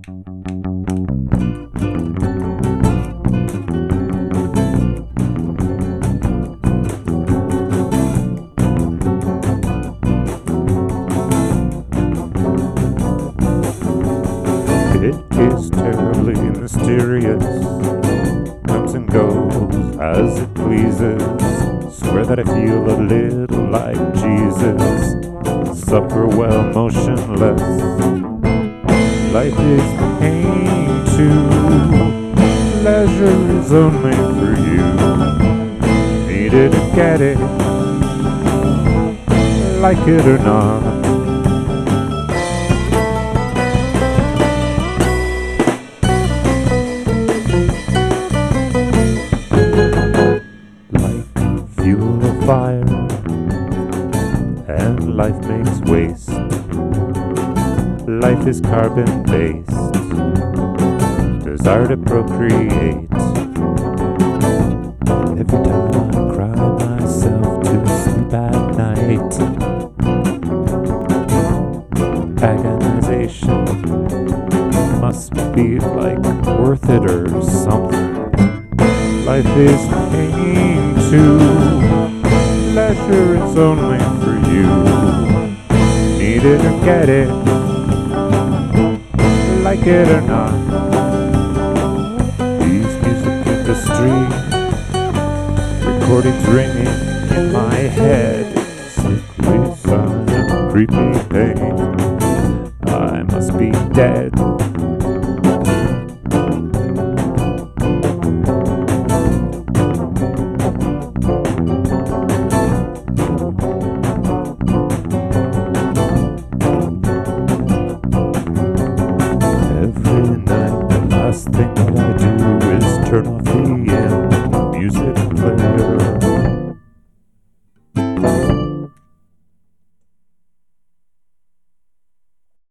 It is terribly mysterious, comes and goes as it pleases. Swear that I feel a little like Jesus, suffer well motionless. Life is pain too, pleasure is only for you. Need it and get it, like it or not. Fuel of fire, and life makes waste. Life is carbon-based, desire to procreate. Every time I cry myself to sleep at night, agonization must be like worth it or something. Life is pain too, pleasure is only for you. Need it or get it, like it or not. These music industry recordings ringing in my head, sickly sign of creepy pain. I must be dead. Every night the last thing that I do is turn off the music player.